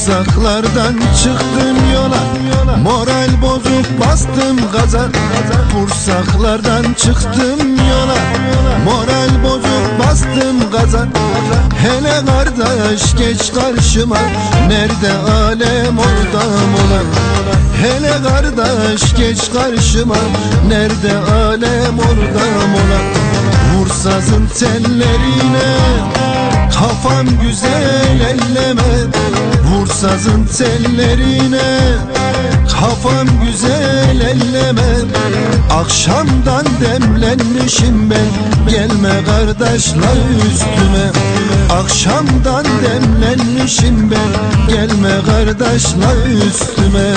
Vursaklardan çıktım yola, moral bozuk bastım gaza. Vursaklardan çıktım yola, moral bozuk bastım gaza. Hele kardeş geç karşıma, nerede alem orada mola. Hele kardeş geç karşıma, nerede alem orada mola. Vursazın tellerine kafam güzel elleme. Vursazın tellerine kafam güzel elleme. Akşamdan demlenmişim ben, gelme kardeşler üstüme. Akşamdan demlenmişim ben, gelme kardeşler üstüme.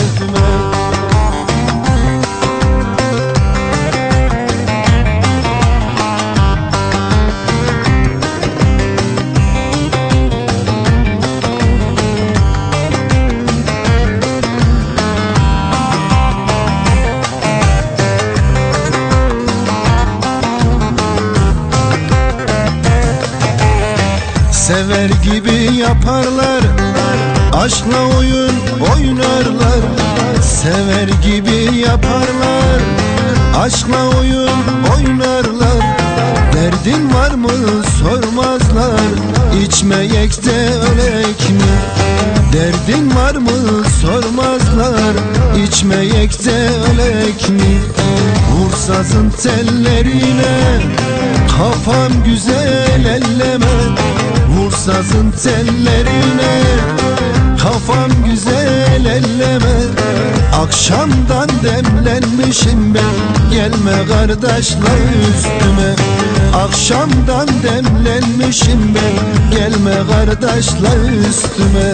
Sever gibi yaparlar, aşkla oyun oynarlar. Sever gibi yaparlar, aşkla oyun oynarlar. Derdin var mı sormazlar, içmeyek de ölek mi? Derdin var mı sormazlar, içmeyek de ölek mi? Vursazın tellerine kafam güzel elleme. Vursazın tellerine kafam güzel elleme. Akşamdan demlenmişim ben, gelme kardeşler üstüme. Akşamdan demlenmişim ben, gelme kardeşler üstüme.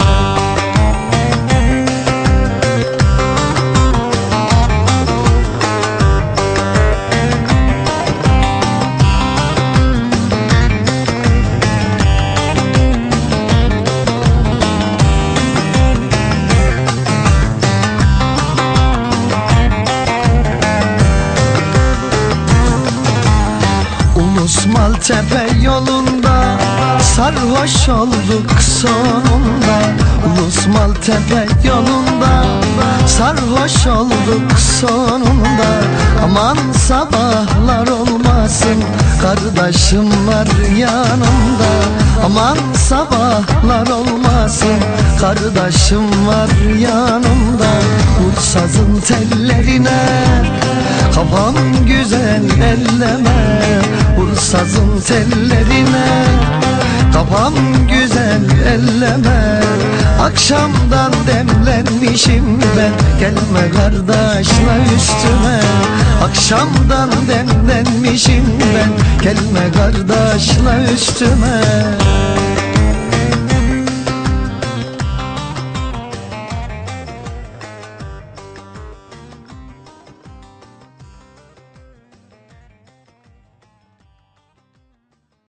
Maltepe yolunda sarhoş olduk sonunda. Ulus Maltepe yolunda sarhoş olduk sonunda. Aman sabahlar olmasın, kardeşim var yanımda. Aman sabahlar olmasın, kardeşim var yanımda. Vursazın tellerine kafam güzel elleme. Vursazın tellerine kafam güzel elleme. Akşamdan demlenmişim ben, gelme kardeşler üstüme. Akşamdan demlenmişim ben, gelme kardeşler üstüme.